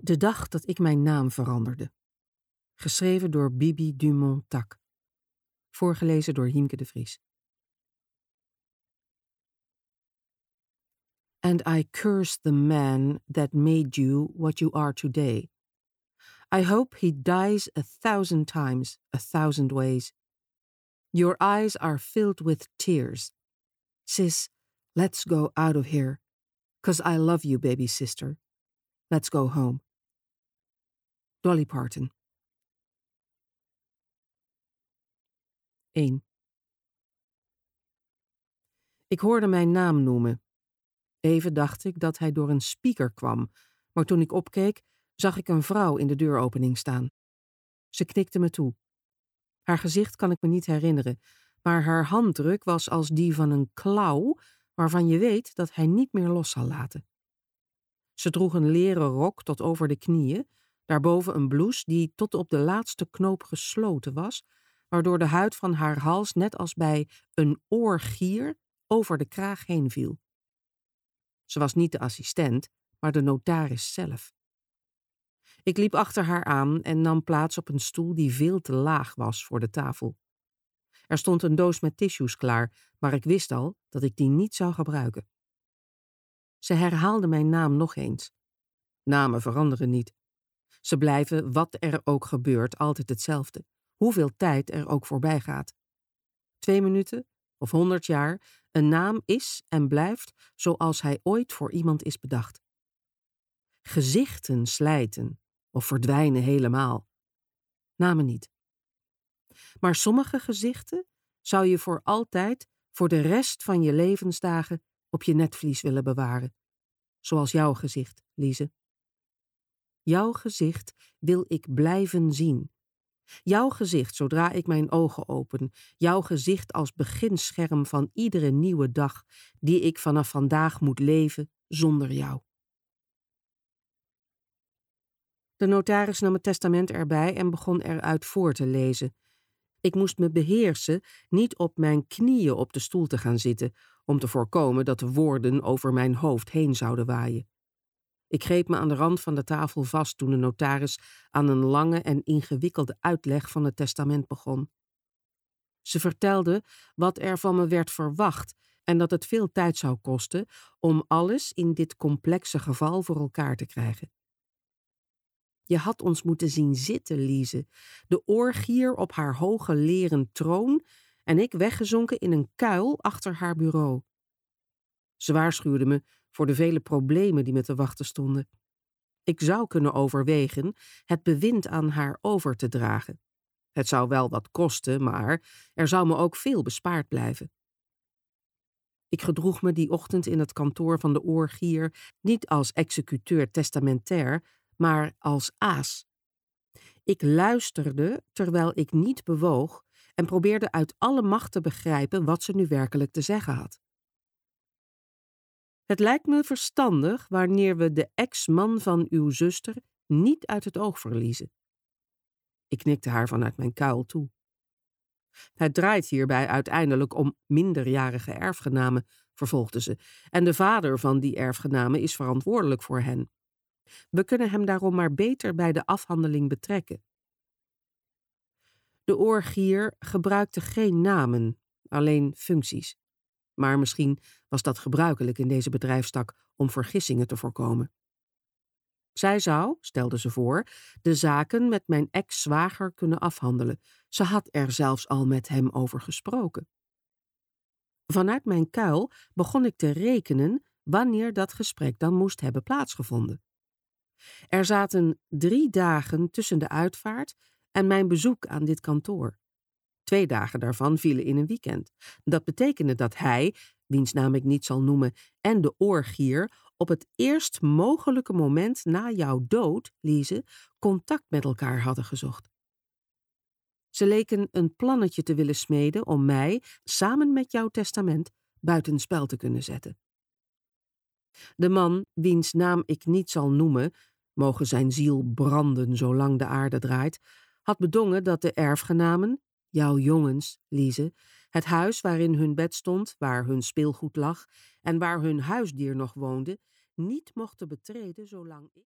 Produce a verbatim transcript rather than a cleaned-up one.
De dag dat ik mijn naam veranderde. Geschreven door Bibi Dumont-Tak. Voorgelezen door Hiemke de Vries. And I curse the man that made you what you are today. I hope he dies a thousand times, a thousand ways. Your eyes are filled with tears. Sis, let's go out of here. 'Cause I love you, baby sister. Let's go home. Dolly Parton. één. Ik hoorde mijn naam noemen. Even dacht ik dat hij door een speaker kwam, maar toen ik opkeek, zag ik een vrouw in de deuropening staan. Ze knikte me toe. Haar gezicht kan ik me niet herinneren, maar haar handdruk was als die van een klauw waarvan je weet dat hij niet meer los zal laten. Ze droeg een leren rok tot over de knieën, daarboven een blouse die tot op de laatste knoop gesloten was, waardoor de huid van haar hals net als bij een oorgier over de kraag heen viel. Ze was niet de assistent, maar de notaris zelf. Ik liep achter haar aan en nam plaats op een stoel die veel te laag was voor de tafel. Er stond een doos met tissues klaar, maar ik wist al dat ik die niet zou gebruiken. Ze herhaalde mijn naam nog eens. Namen veranderen niet. Ze blijven, wat er ook gebeurt, altijd hetzelfde, hoeveel tijd er ook voorbij gaat. Twee minuten of honderd jaar, een naam is en blijft zoals hij ooit voor iemand is bedacht. Gezichten slijten of verdwijnen helemaal. Namen niet. Maar sommige gezichten zou je voor altijd, voor de rest van je levensdagen, op je netvlies willen bewaren. Zoals jouw gezicht, Lize. Jouw gezicht wil ik blijven zien. Jouw gezicht zodra ik mijn ogen open. Jouw gezicht als beginscherm van iedere nieuwe dag die ik vanaf vandaag moet leven zonder jou. De notaris nam het testament erbij en begon eruit voor te lezen. Ik moest me beheersen niet op mijn knieën op de stoel te gaan zitten, om te voorkomen dat de woorden over mijn hoofd heen zouden waaien. Ik greep me aan de rand van de tafel vast toen de notaris aan een lange en ingewikkelde uitleg van het testament begon. Ze vertelde wat er van me werd verwacht en dat het veel tijd zou kosten om alles in dit complexe geval voor elkaar te krijgen. Je had ons moeten zien zitten, Lize, de oorgier op haar hoge leren troon en ik weggezonken in een kuil achter haar bureau. Ze waarschuwde me voor de vele problemen die me te wachten stonden. Ik zou kunnen overwegen het bewind aan haar over te dragen. Het zou wel wat kosten, maar er zou me ook veel bespaard blijven. Ik gedroeg me die ochtend in het kantoor van de oorgier niet als executeur testamentair, maar als aas. Ik luisterde terwijl ik niet bewoog en probeerde uit alle macht te begrijpen wat ze nu werkelijk te zeggen had. Het lijkt me verstandig wanneer we de ex-man van uw zuster niet uit het oog verliezen. Ik knikte haar vanuit mijn kuil toe. Het draait hierbij uiteindelijk om minderjarige erfgenamen, vervolgde ze, en de vader van die erfgenamen is verantwoordelijk voor hen. We kunnen hem daarom maar beter bij de afhandeling betrekken. De oorgier gebruikte geen namen, alleen functies. Maar misschien was dat gebruikelijk in deze bedrijfstak om vergissingen te voorkomen. Zij zou, stelde ze voor, de zaken met mijn ex-zwager kunnen afhandelen. Ze had er zelfs al met hem over gesproken. Vanuit mijn kuil begon ik te rekenen wanneer dat gesprek dan moest hebben plaatsgevonden. Er zaten drie dagen tussen de uitvaart en mijn bezoek aan dit kantoor. Twee dagen daarvan vielen in een weekend. Dat betekende dat hij, wiens naam ik niet zal noemen, en de oorgier op het eerst mogelijke moment na jouw dood, Lize, contact met elkaar hadden gezocht. Ze leken een plannetje te willen smeden om mij, samen met jouw testament, buitenspel te kunnen zetten. De man, wiens naam ik niet zal noemen, mogen zijn ziel branden zolang de aarde draait, had bedongen dat de erfgenamen, jouw jongens, Lize, het huis waarin hun bed stond, waar hun speelgoed lag en waar hun huisdier nog woonde, niet mochten betreden zolang ik...